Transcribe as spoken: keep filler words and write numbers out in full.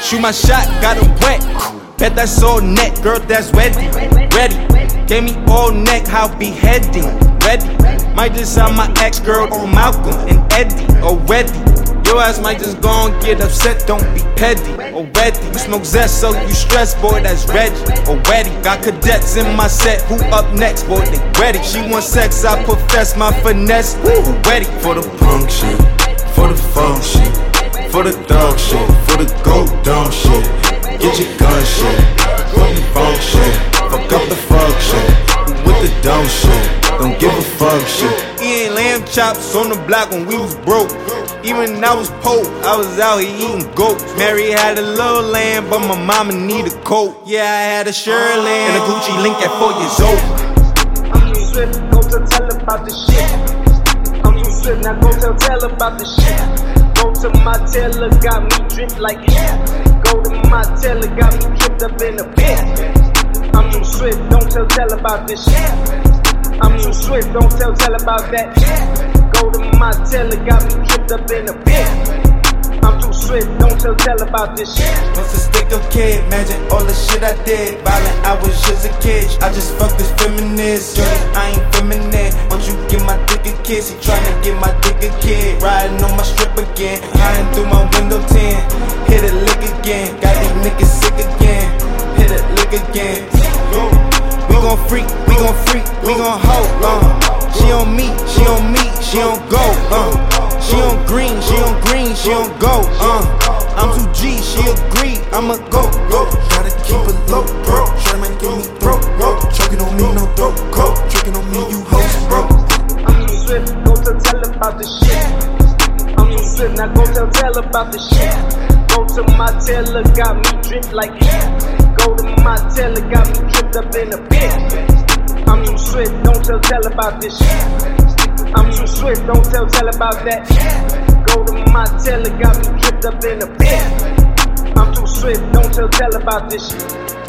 Shoot my shot, got it wet. Bet that's all neck, girl, that's ready. Ready. Gave me all neck, how beheading. Ready. Might just sign my ex-girl on Malcolm and Eddie already. Your ass might just go and get upset, don't be petty. Already. You smoke zest, so you stress, boy, that's Reggie. Already. Got cadets in my set, who up next, boy, they ready. She wants sex, I profess my finesse. Woo, ready. For the punk shit, for the funk shit, for the dog shit, for the goat dumb shit. Get your gun shit, for the funk shit, fuck up the fuck shit. With the dumb shit, don't give a fuck shit. He ain't lamb chops on the block when we was broke. Even when I was poor, I was out here eating goats. Mary had a little lamb, but my mama need a coat. Yeah, I had a Shirley and a Gucci link at four years old. I'm too swift, go to tell about the shit. I'm too swift, now go tell tell about the shit. Go to my tailor, got me dripped like it. Go to my tailor, got me dripped up in a pit. I'm too swift, don't tell tell about this shit. I'm too swift, don't tell tell about that. Go to my tailor, got me dripped up in a pit. I'm too swift, don't tell tell about this shit. Once a stick of kid, imagine all the shit I did. Violent, I was just a kid. I just fucked this feminist. Shorty, I ain't feminine. Once you get my dick a kiss, he tryna get my dick a kid. Riding on my strip again, hiding through my window tin. Hit a lick again, got these niggas sick again. Hit a lick again. We gon' freak, we gon' freak, we gon' hold, uh. She on me, she on me, she on go, uh. She on green, she on green, she on go, uh. I'm too G, she agree, I'ma go, go. Gotta keep it low, bro. Tryna make me throat, bro. Choking on me, no throat, coat. Tricking on me, you hoes, bro. I'm too swift, go tell tell about the shit. I'm too swift, now go tell tell about the shit. Go to my tailor, got me dripped like it. Go to my tailor, got me dripped up in a pit. I'm too swift, don't tell tell about this shit. I'm too swift, don't tell tell about that. Go to my tailor, got me dripped up in a pit. I'm too swift, don't tell tell about this shit.